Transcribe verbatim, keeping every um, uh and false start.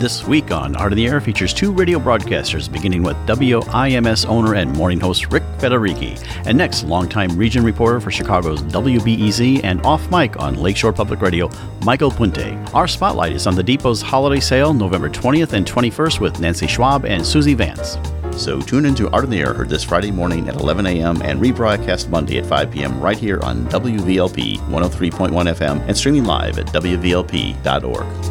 This week on Art in the Air features two radio broadcasters, beginning with W I M S owner and morning host Rick Federici. And next, longtime region reporter for Chicago's W B E Z and Off Mic on Lakeshore Public Radio, Michael Puente. Our spotlight is on the Depot's holiday sale, November twentieth and twenty-first, with Nancy Schwab and Susie Vance. So tune into Art in the Air, heard this Friday morning at eleven a.m. and rebroadcast Monday at five p.m. right here on W V L P one oh three point one F M and streaming live at W V L P dot org.